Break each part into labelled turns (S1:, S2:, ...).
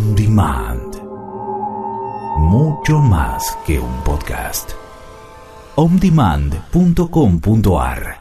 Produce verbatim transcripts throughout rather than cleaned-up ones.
S1: On Demand. Mucho más que un podcast. on demand punto com punto a r.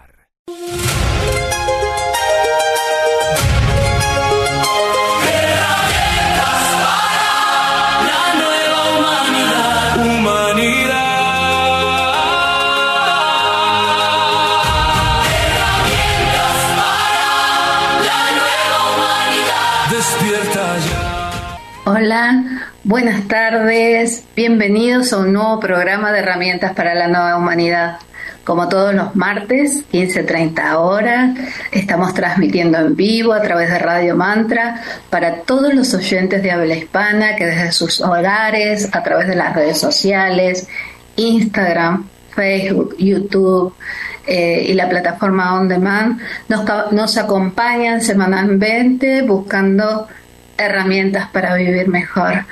S2: Hola, buenas tardes, bienvenidos a un nuevo programa de herramientas para la nueva humanidad. Como todos los martes, quince treinta horas, estamos transmitiendo en vivo a través de Radio Mantra para todos los oyentes de habla hispana que desde sus hogares, a través de las redes sociales, Instagram, Facebook, YouTube eh, y la plataforma On Demand, nos, nos acompañan semanalmente buscando herramientas para vivir mejor.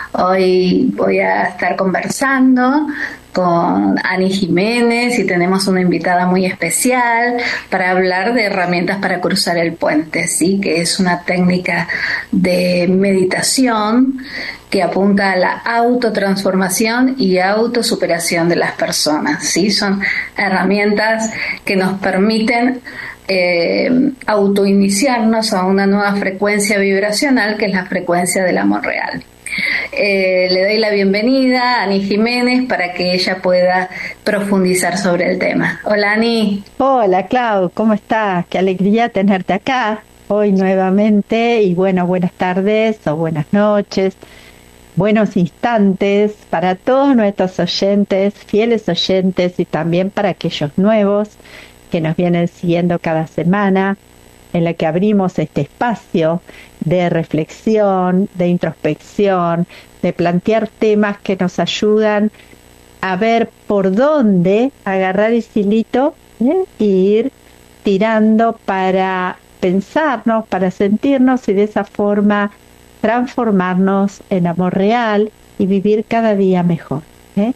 S2: Hoy voy a estar conversando con Ani Jiménez y tenemos una invitada muy especial para hablar de herramientas para cruzar el puente, ¿sí? Que es una técnica de meditación que apunta a la autotransformación y autosuperación de las personas, ¿sí? Son herramientas que nos permiten Eh, autoiniciarnos a una nueva frecuencia vibracional que es la frecuencia del amor real. Eh, le doy la bienvenida a Ani Jiménez para que ella pueda profundizar sobre el tema. Hola, Ani.
S3: Hola, Clau, ¿cómo estás? Qué alegría tenerte acá hoy nuevamente y bueno, buenas tardes o buenas noches, buenos instantes para todos nuestros oyentes, fieles oyentes y también para aquellos nuevos que nos vienen siguiendo cada semana, en la que abrimos este espacio de reflexión, de introspección, de plantear temas que nos ayudan a ver por dónde agarrar el hilito, ¿eh? y ir tirando para pensarnos, para sentirnos y de esa forma transformarnos en amor real y vivir cada día mejor, ¿eh?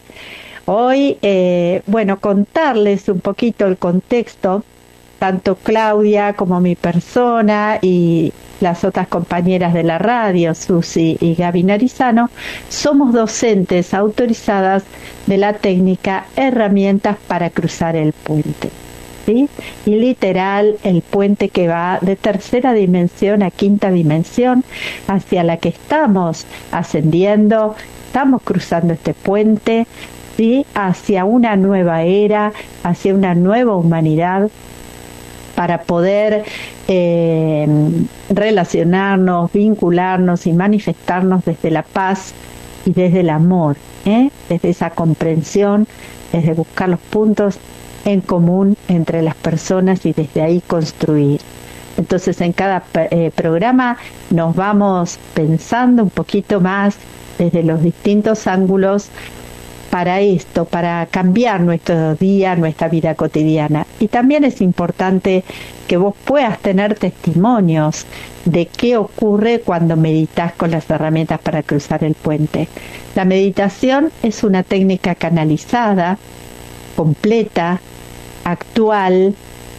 S3: Hoy, eh, bueno, contarles un poquito el contexto, tanto Claudia como mi persona y las otras compañeras de la radio, Susi y Gaby Narizano, somos docentes autorizadas de la técnica Herramientas para cruzar el puente, ¿sí? Y literal, el puente que va de tercera dimensión a quinta dimensión, hacia la que estamos ascendiendo, estamos cruzando este puente, ¿sí? Hacia una nueva era, hacia una nueva humanidad, para poder eh, relacionarnos, vincularnos y manifestarnos desde la paz y desde el amor, ¿eh? Desde esa comprensión, desde buscar los puntos en común entre las personas y desde ahí construir. Entonces, en cada eh, programa nos vamos pensando un poquito más desde los distintos ángulos para esto, para cambiar nuestro día, nuestra vida cotidiana. Y también es importante que vos puedas tener testimonios de qué ocurre cuando meditas con las herramientas para cruzar el puente. La meditación es una técnica canalizada, completa, actual,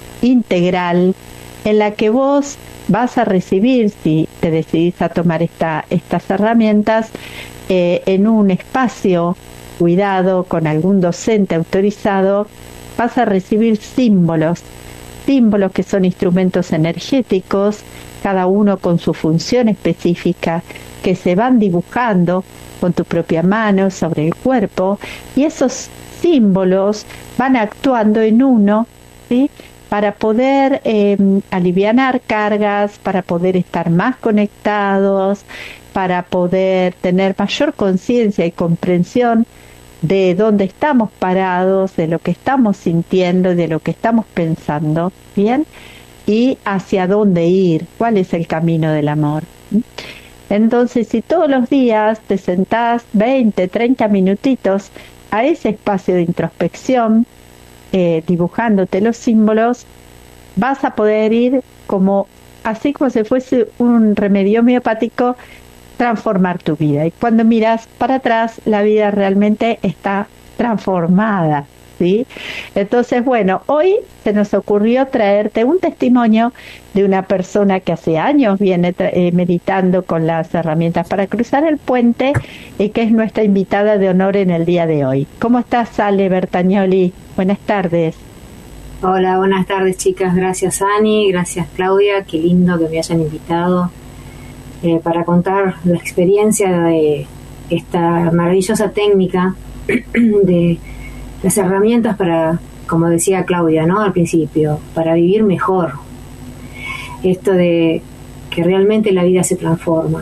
S3: integral, en la que vos vas a recibir, si te decidís a tomar esta, estas herramientas, eh, en un espacio cuidado, con algún docente autorizado, vas a recibir símbolos, símbolos que son instrumentos energéticos, cada uno con su función específica, que se van dibujando con tu propia mano sobre el cuerpo, y esos símbolos van actuando en uno, ¿sí? Para poder eh, alivianar cargas, para poder estar más conectados, para poder tener mayor conciencia y comprensión de dónde estamos parados, de lo que estamos sintiendo, de lo que estamos pensando, ¿bien? Y hacia dónde ir, cuál es el camino del amor. Entonces, si todos los días te sentás veinte, treinta minutitos a ese espacio de introspección, eh, dibujándote los símbolos, vas a poder ir como, así como si fuese un remedio homeopático, transformar tu vida. Y cuando miras para atrás, la vida realmente está transformada, ¿sí? Entonces, bueno, hoy se nos ocurrió traerte un testimonio de una persona que hace años viene eh, meditando con las herramientas para cruzar el puente y que es nuestra invitada de honor en el día de hoy. ¿Cómo estás, Ale Bertagnoli? Buenas tardes.
S4: Hola, buenas tardes, chicas. Gracias, Ani. Gracias, Claudia. Qué lindo que me hayan invitado eh, para contar la experiencia de esta maravillosa técnica de las herramientas para, como decía Claudia, ¿no? Al principio, para vivir mejor. Esto de que realmente la vida se transforma.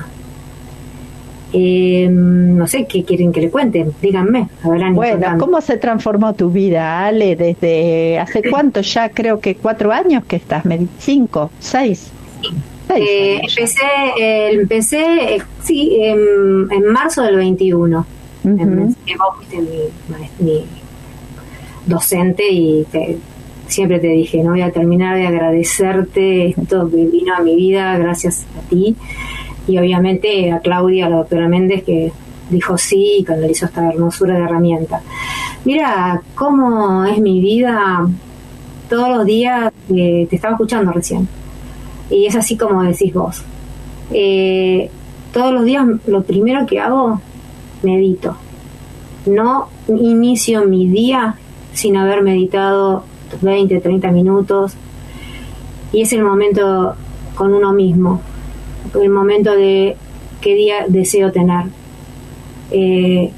S4: Eh, no sé qué quieren que le cuente, díganme. A ver, Ani,
S3: bueno,
S4: contando.
S3: ¿Cómo se transformó tu vida, Ale? Desde hace cuánto ya, creo que cuatro años que estás, cinco, seis. seis
S4: eh, empecé, eh, empecé, eh, sí, en, en marzo del veintiuno. Uh-huh. En, vos fuiste mi, mi docente y te, siempre te dije, no voy a terminar de agradecerte esto que vino a mi vida gracias a ti. Y obviamente a Claudia, a la doctora Méndez, que dijo sí y canalizó esta hermosura de herramienta. Mira cómo es mi vida todos los días. Eh, te estaba escuchando recién. Y es así como decís vos. Eh, todos los días lo primero que hago, medito. No inicio mi día sin haber meditado veinte, treinta minutos. Y es el momento con uno mismo. El momento de qué día deseo tener. Eh,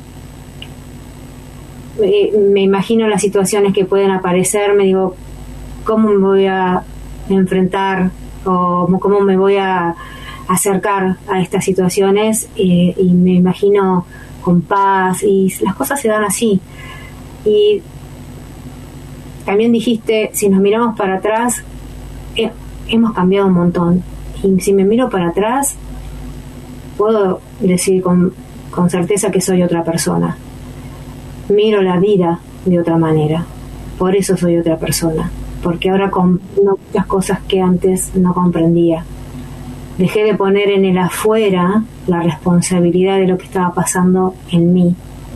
S4: eh, me imagino las situaciones que pueden aparecer, me digo, ¿cómo me voy a enfrentar o cómo me voy a acercar a estas situaciones? Eh, y me imagino con paz y las cosas se dan así. Y también dijiste, si nos miramos para atrás, eh, hemos cambiado un montón. Y si me miro para atrás, puedo decir con, con certeza que soy otra persona. Miro la vida de otra manera. Por eso soy otra persona. Porque ahora comprendo muchas cosas que antes no comprendía. Dejé de poner en el afuera la responsabilidad de lo que estaba pasando en mí.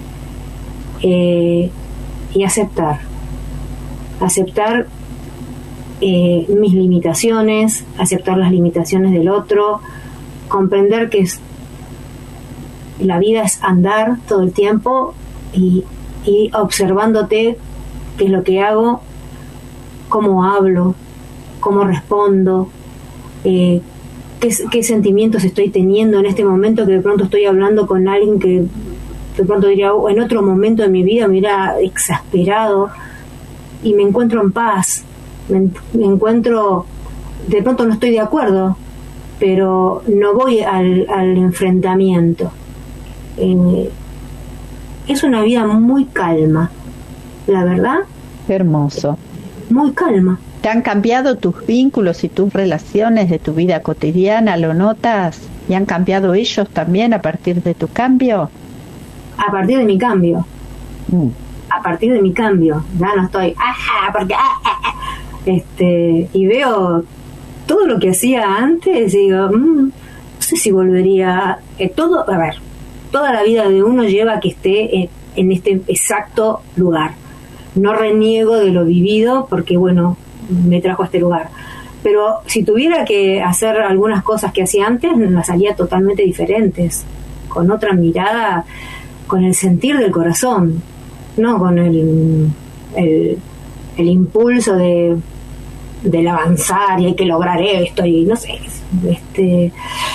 S4: Eh, y aceptar. Aceptar Eh, mis limitaciones, aceptar las limitaciones del otro, comprender que es, la vida es andar todo el tiempo y, y observándote qué es lo que hago, cómo hablo, cómo respondo, eh, qué, qué sentimientos estoy teniendo en este momento, que de pronto estoy hablando con alguien que de pronto diría, oh, en otro momento de mi vida me hubiera exasperado, y me encuentro en paz. Me, me encuentro, de pronto no estoy de acuerdo, pero no voy al, al enfrentamiento. Eh, es una vida muy calma, la verdad.
S3: Hermoso.
S4: Muy calma.
S3: ¿Te han cambiado tus vínculos y tus relaciones de tu vida cotidiana? ¿Lo notas? ¿Y han cambiado ellos también a partir de tu cambio?
S4: A partir de mi cambio.
S3: Mm.
S4: A partir de mi cambio. Ya no estoy, ajá, porque... Ah, ah, ah. Este, y veo todo lo que hacía antes y digo, mmm, no sé si volvería. Eh, todo, a ver, toda la vida de uno lleva a que esté en, en este exacto lugar. No reniego de lo vivido porque, bueno, me trajo a este lugar. Pero si tuviera que hacer algunas cosas que hacía antes, las haría totalmente diferentes, con otra mirada, con el sentir del corazón, no con el, el, el impulso de del avanzar y hay que lograr esto y no sé, este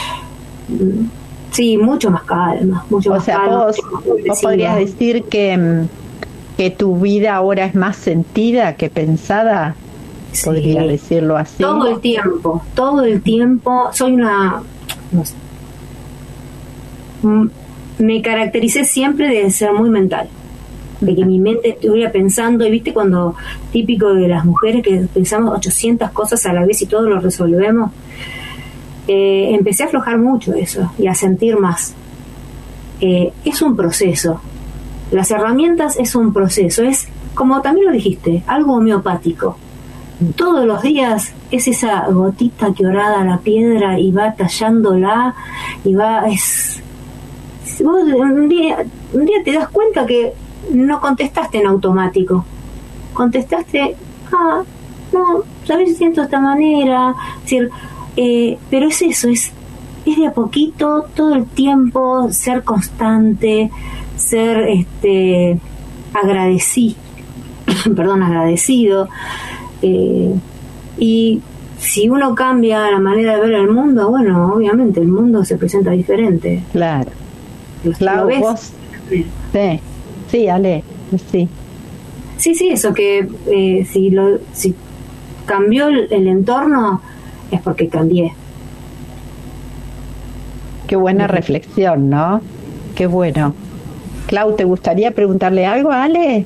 S4: sí, mucho más calma, mucho
S3: o
S4: más
S3: sea,
S4: calma.
S3: Vos, vos podrías decir que, que tu vida ahora es más sentida que pensada, sí. Podría decirlo así.
S4: Todo el tiempo, todo el tiempo, soy una, no sé, me caractericé siempre de ser muy mental. De que mi mente estuviera pensando, y viste cuando típico de las mujeres que pensamos ochocientas cosas a la vez y todo lo resolvemos, eh, empecé a aflojar mucho eso y a sentir más. Eh, es un proceso, las herramientas es un proceso, es como también lo dijiste, algo homeopático. Todos los días es esa gotita que orada la piedra y va tallándola y va, es, vos un día, un día te das cuenta que no contestaste en automático, contestaste, ah, no, a veces siento de esta manera, es decir, eh, pero es eso, es, es de a poquito, todo el tiempo, ser constante, ser este agradecido, perdón, agradecido, eh, y si uno cambia la manera de ver el mundo, bueno, obviamente el mundo se presenta diferente.
S3: Claro.
S4: Claro, ves.
S3: Vos. Sí, sí, Ale, sí.
S4: Sí, sí, eso que eh, si lo si cambió el, el entorno es porque cambié.
S3: Qué buena reflexión, ¿no? Qué bueno. Clau, ¿te gustaría preguntarle algo a Ale?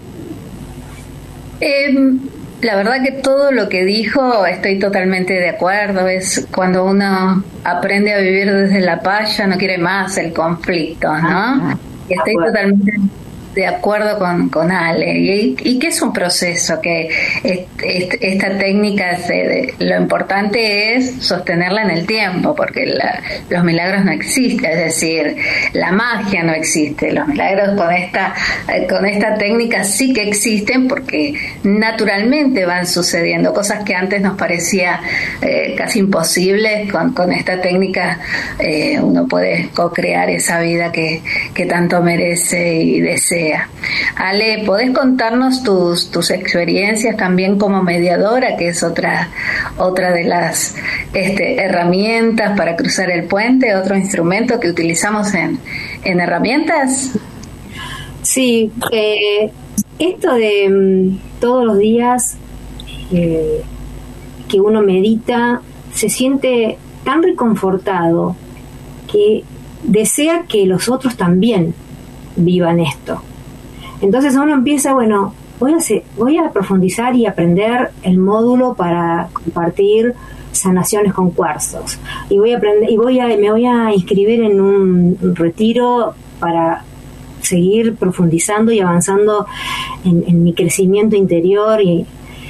S2: Eh, la verdad que todo lo que dijo estoy totalmente de acuerdo. Es cuando uno aprende a vivir desde la paz, ya no quiere más el conflicto, ¿no?
S3: Ah,
S2: y estoy totalmente de acuerdo con, con Ale, y, y que es un proceso, que est, est, esta técnica, se, lo importante es sostenerla en el tiempo, porque la, los milagros no existen, es decir, la magia no existe, los milagros con esta, con esta técnica sí que existen, porque naturalmente van sucediendo, cosas que antes nos parecía eh, casi imposibles, con, con esta técnica eh, uno puede co-crear esa vida que, que tanto merece y desea. Ale, ¿podés contarnos tus tus experiencias también como mediadora, que es otra otra de las este, herramientas para cruzar el puente, otro instrumento que utilizamos en, en herramientas?
S4: Sí, eh, esto de um, todos los días eh, que uno medita, se siente tan reconfortado que desea que los otros también vivan esto. Entonces uno empieza, bueno, voy a, hacer, voy a profundizar y aprender el módulo para compartir sanaciones con cuarzos. Y voy a aprender, y voy a, me voy a inscribir en un retiro para seguir profundizando y avanzando en, en mi crecimiento interior. Y,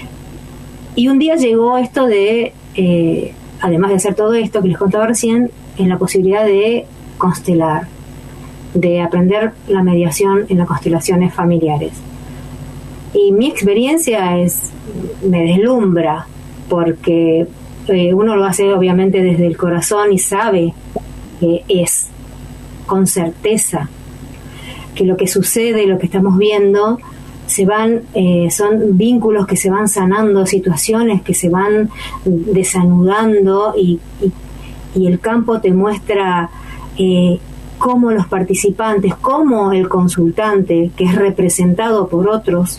S4: y un día llegó esto de, eh, además de hacer todo esto que les contaba recién, en la posibilidad de constelar, de aprender la mediación en las constelaciones familiares. Y mi experiencia es, me deslumbra, porque eh, uno lo hace obviamente desde el corazón y sabe que es con certeza que lo que sucede, lo que estamos viendo, se van, eh, son vínculos que se van sanando, situaciones que se van desanudando, y, y, y el campo te muestra eh, cómo los participantes, cómo el consultante, que es representado por otros,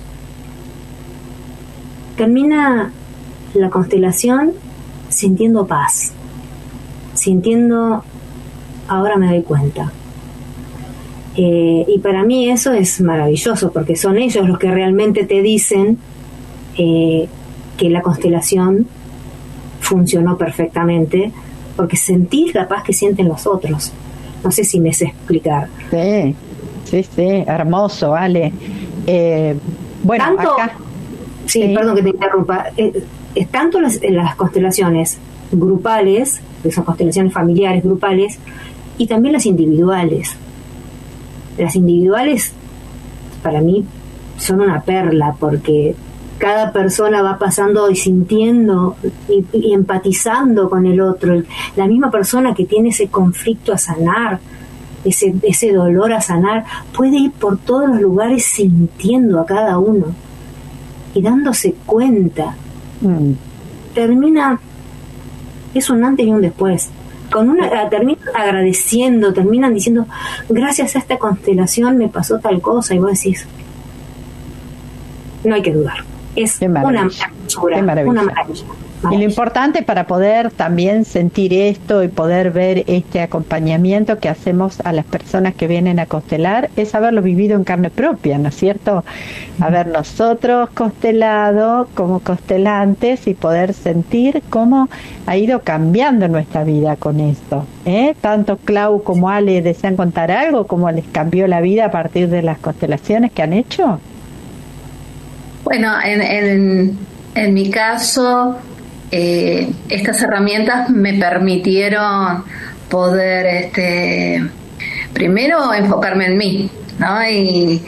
S4: termina la constelación sintiendo paz, sintiendo, ahora me doy cuenta. Eh, y para mí eso es maravilloso, porque son ellos los que realmente te dicen eh, que la constelación funcionó perfectamente, porque sentís la paz que sienten los otros. No sé si me sé explicar.
S3: Sí, sí, sí, hermoso, Ale. Eh, bueno,
S4: tanto,
S3: acá...
S4: Sí,
S3: sí,
S4: perdón que te interrumpa. Eh, es tanto las, las constelaciones grupales, que son constelaciones familiares grupales, y también las individuales. Las individuales, para mí, son una perla, porque cada persona va pasando y sintiendo y, y empatizando con el otro. La misma persona que tiene ese conflicto a sanar, ese, ese dolor a sanar, puede ir por todos los lugares sintiendo a cada uno y dándose cuenta. Mm. Termina, es un antes y un después. Con una, terminan agradeciendo, terminan diciendo, gracias a esta constelación me pasó tal cosa, y vos decís, no hay que dudar. Es una maravilla, una maravilla.
S3: Y lo importante para poder también sentir esto y poder ver este acompañamiento que hacemos a las personas que vienen a constelar es haberlo vivido en carne propia, ¿no es cierto? Haber nosotros constelado como constelantes y poder sentir cómo ha ido cambiando nuestra vida con esto, ¿eh? Tanto Clau como Ale desean contar algo, cómo les cambió la vida a partir de las constelaciones que han hecho.
S2: Bueno, en, en, en mi caso, eh, estas herramientas me permitieron poder, este, primero enfocarme en mí, ¿no? Y, y,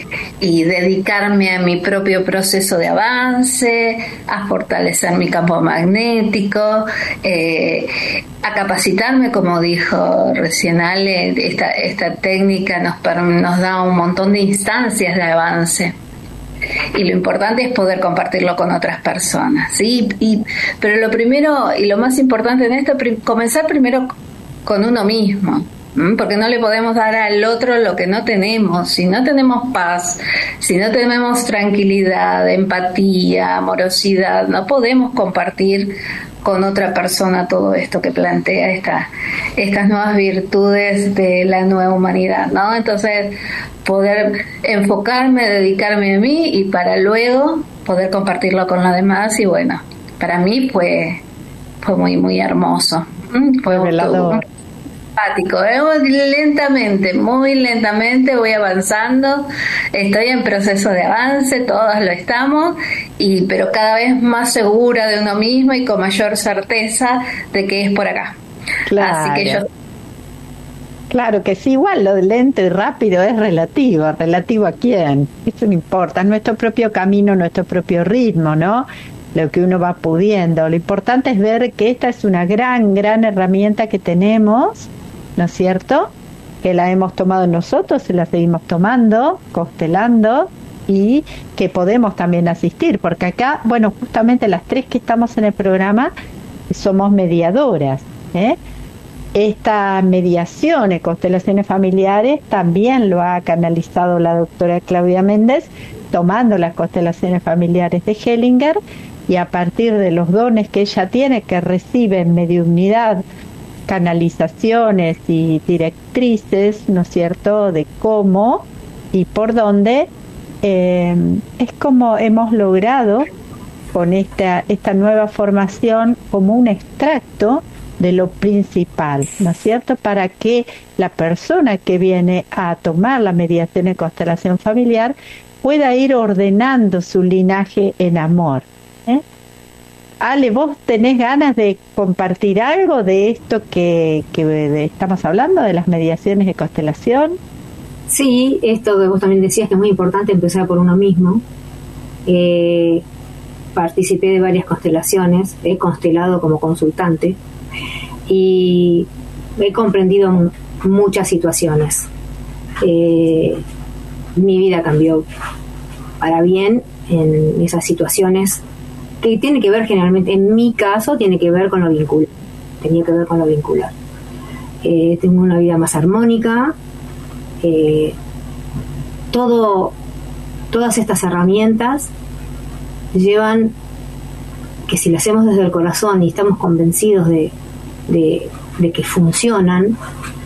S2: y dedicarme a mi propio proceso de avance, a fortalecer mi campo magnético, eh, a capacitarme, como dijo recién Ale. Esta, esta técnica nos, nos da un montón de instancias de avance. Y lo importante es poder compartirlo con otras personas, ¿sí? Y, pero lo primero y lo más importante en esto es comenzar primero con uno mismo, ¿m? Porque no le podemos dar al otro lo que no tenemos. Si no tenemos paz, si no tenemos tranquilidad, empatía, amorosidad, no podemos compartir con otra persona todo esto que plantea esta, estas nuevas virtudes de la nueva humanidad, ¿no? Entonces, poder enfocarme, dedicarme a mí y para luego poder compartirlo con los demás. Y bueno, para mí fue fue muy muy hermoso. Fue
S3: revelador.
S2: Simpático, ¿eh? Lentamente, muy lentamente voy avanzando. Estoy en proceso de avance, todos lo estamos, y pero cada vez más segura de uno mismo y con mayor certeza de que es por acá.
S3: Claro.
S2: Así que yo
S3: Claro que sí, igual lo de lento y rápido es relativo. ¿Relativo a quién? Eso no importa, es nuestro propio camino, nuestro propio ritmo, ¿no? Lo que uno va pudiendo. Lo importante es ver que esta es una gran, gran herramienta que tenemos, ¿no es cierto? Que la hemos tomado nosotros y la seguimos tomando, constelando, y que podemos también asistir, porque acá, bueno, justamente las tres que estamos en el programa somos mediadoras, ¿eh? Esta mediación en constelaciones familiares también lo ha canalizado la doctora Claudia Méndez, tomando las constelaciones familiares de Hellinger, y a partir de los dones que ella tiene, que recibe en mediunidad, canalizaciones y directrices, ¿no es cierto?, de cómo y por dónde, eh, es como hemos logrado con esta, esta nueva formación como un extracto de lo principal, ¿no es cierto?, para que la persona que viene a tomar la mediación en constelación familiar pueda ir ordenando su linaje en amor, ¿eh? Ale, ¿vos tenés ganas de compartir algo de esto que, que de, estamos hablando, de las mediaciones de constelación?
S4: Sí, esto que vos también decías, que es muy importante empezar por uno mismo. Eh, participé de varias constelaciones, he constelado como consultante y he comprendido m- muchas situaciones. Eh, mi vida cambió para bien en esas situaciones, que tiene que ver generalmente, en mi caso, tiene que ver con lo vincular. Tenía que ver con lo vincular. Eh, tengo una vida más armónica. Eh, todo, todas estas herramientas llevan que si las hacemos desde el corazón y estamos convencidos de, de, de que funcionan,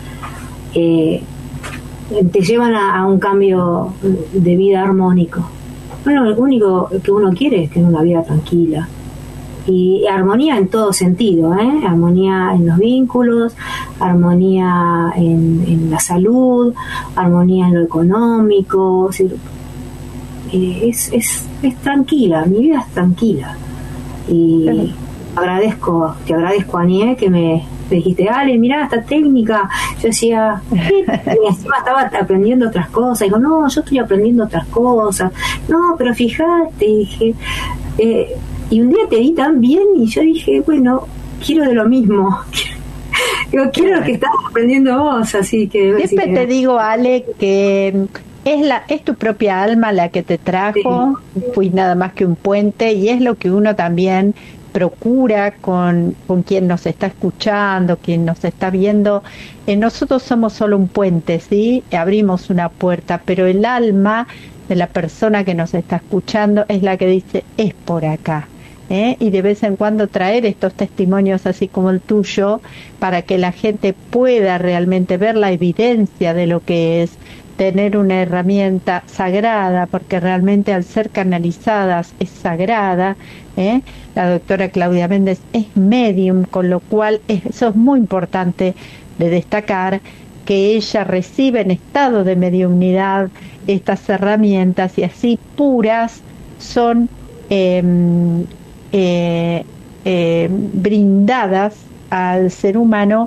S4: eh, te llevan a, a un cambio de vida armónico. Bueno, lo único que uno quiere es tener una vida tranquila y armonía en todo sentido, ¿eh? Armonía en los vínculos, armonía en, en la salud, armonía en lo económico. Es, decir, eh, es, es, es tranquila, mi vida es tranquila. Y sí. agradezco, te agradezco, Anie, que me, me dijiste, Ale, mirá esta técnica. Yo decía, ¿qué? Y encima estaba aprendiendo otras cosas. Digo, no, yo estoy aprendiendo otras cosas. No, pero fíjate, dije, eh, y un día te vi tan bien y yo dije, bueno, quiero de lo mismo. Digo, quiero lo que estás aprendiendo vos, así que...
S3: Siempre
S4: así
S3: te
S4: que...
S3: digo, Ale, que es la es tu propia alma la que te trajo, sí. Fui nada más que un puente, y es lo que uno también procura con, con quien nos está escuchando, quien nos está viendo. Eh, nosotros somos solo un puente, ¿sí? Abrimos una puerta, pero el alma de la persona que nos está escuchando es la que dice, es por acá. ¿Eh? Y de vez en cuando traer estos testimonios así como el tuyo para que la gente pueda realmente ver la evidencia de lo que es tener una herramienta sagrada, porque realmente al ser canalizadas es sagrada, ¿eh? La doctora Claudia Méndez es medium, con lo cual es, eso es muy importante de destacar, que ella recibe en estado de mediumnidad estas herramientas y así puras son eh, Eh, eh, brindadas al ser humano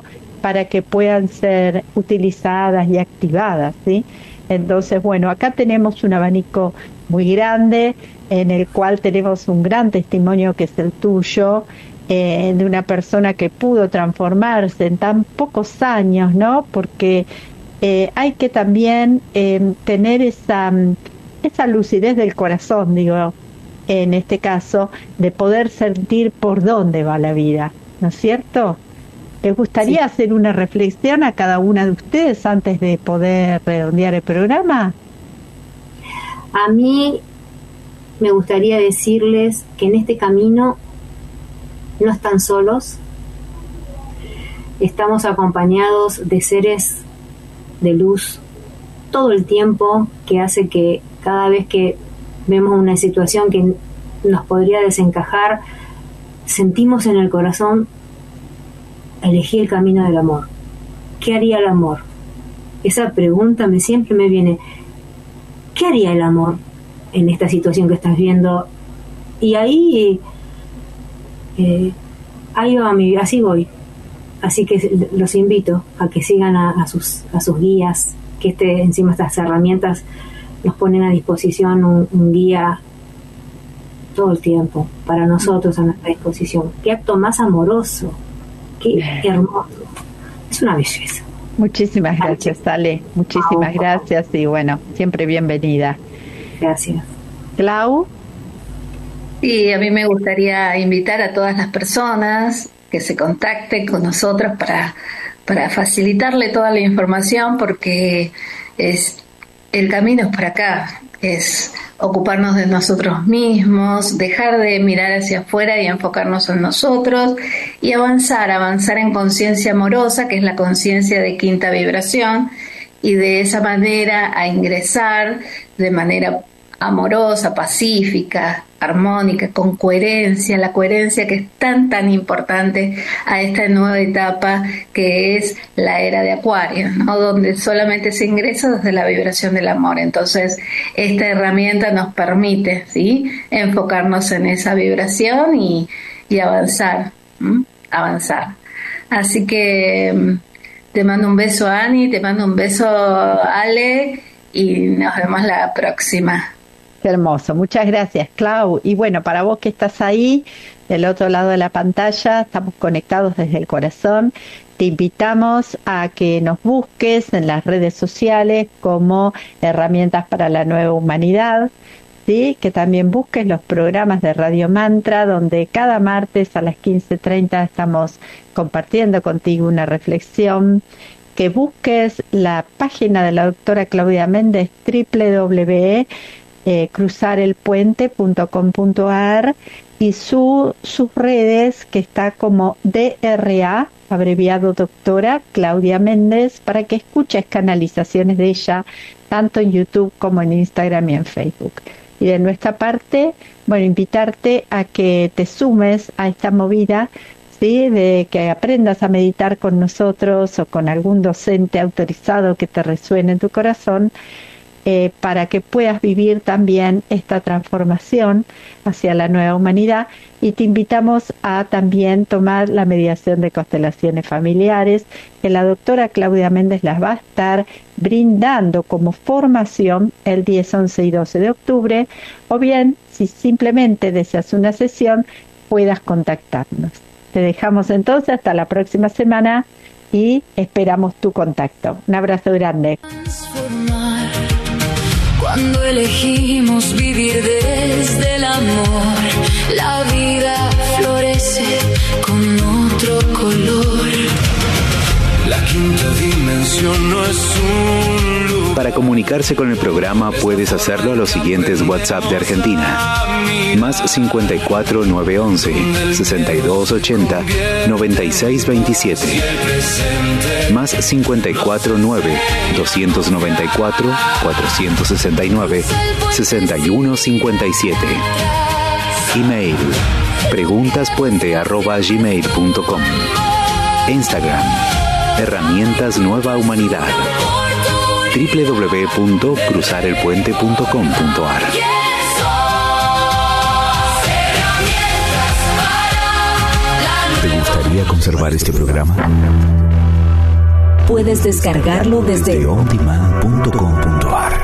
S3: para que puedan ser utilizadas y activadas, ¿sí? Entonces, bueno, acá tenemos un abanico muy grande en el cual tenemos un gran testimonio que es el tuyo, eh, de una persona que pudo transformarse en tan pocos años, ¿no? Porque eh, hay que también eh, tener esa, esa lucidez del corazón, digo, en este caso, de poder sentir por dónde va la vida, ¿no es cierto? ¿Les gustaría sí. hacer una reflexión a cada una de ustedes antes de poder redondear el programa?
S4: A mí me gustaría decirles que en este camino no están solos, estamos acompañados de seres de luz todo el tiempo, que hace que cada vez que vemos una situación que nos podría desencajar, sentimos en el corazón elegí el camino del amor. ¿Qué haría el amor? Esa pregunta me siempre me viene. ¿Qué haría el amor en esta situación que estás viendo? Y ahí, eh, ahí va mi, así voy. Así que los invito a que sigan a, a sus a sus guías, que este, encima estas herramientas nos ponen a disposición un, un guía todo el tiempo para nosotros, a nuestra disposición. Qué acto más amoroso. Qué hermoso. Es una belleza.
S3: Muchísimas gracias, Ale. Muchísimas gracias y bueno, siempre bienvenida.
S4: Gracias.
S3: Clau.
S2: Y a mí me gustaría invitar a todas las personas que se contacten con nosotros para, para facilitarle toda la información, porque es el camino es por acá, es ocuparnos de nosotros mismos, dejar de mirar hacia afuera y enfocarnos en nosotros y avanzar, avanzar en conciencia amorosa, que es la conciencia de quinta vibración, y de esa manera a ingresar de manera amorosa, pacífica, armónica, con coherencia, la coherencia que es tan tan importante a esta nueva etapa que es la era de Acuario, ¿no? Donde solamente se ingresa desde la vibración del amor. Entonces, esta herramienta nos permite, ¿sí?, enfocarnos en esa vibración y, y avanzar, ¿m? avanzar. Así que te mando un beso, Ani, te mando un beso, Ale, y nos vemos la próxima.
S3: Qué hermoso, muchas gracias, Clau. Y bueno, para vos que estás ahí, del otro lado de la pantalla, estamos conectados desde el corazón. Te invitamos a que nos busques en las redes sociales como Herramientas para la Nueva Humanidad, ¿sí? Que también busques los programas de Radio Mantra, donde cada martes a las quince treinta estamos compartiendo contigo una reflexión. Que busques la página de la doctora Claudia Méndez, doble u doble u doble u punto Eh, cruzar el puente punto com punto a r, y su, sus redes, que está como D R A, abreviado doctora Claudia Méndez, para que escuches canalizaciones de ella, tanto en YouTube como en Instagram y en Facebook. Y de nuestra parte, bueno, invitarte a que te sumes a esta movida, ¿sí?, de que aprendas a meditar con nosotros o con algún docente autorizado que te resuene en tu corazón, Eh, para que puedas vivir también esta transformación hacia la nueva humanidad. Y te invitamos a también tomar la mediación de constelaciones familiares, que la doctora Claudia Méndez las va a estar brindando como formación el diez, once y doce de octubre, o bien, si simplemente deseas una sesión, puedas contactarnos. Te dejamos entonces hasta la próxima semana y esperamos tu contacto. Un abrazo grande.
S5: Cuando elegimos vivir desde el amor, la vida florece con otro color. La quinta dimensión no es un lugar.
S1: Para comunicarse con el programa puedes hacerlo a los siguientes WhatsApp de Argentina: más cincuenta y cuatro, novecientos once, sesenta y dos ochenta, noventa y seis veintisiete, más cincuenta y cuatro, nueve, doscientos noventa y cuatro, cuatrocientos sesenta y nueve, sesenta y uno cincuenta y siete. Email preguntaspuente arroba gmail punto com. Instagram Herramientas Nueva Humanidad. doble u doble u doble u punto cruzar el puente punto com punto a r. ¿Te gustaría conservar este programa?
S6: Puedes descargarlo desde
S1: ondemand punto com punto ar.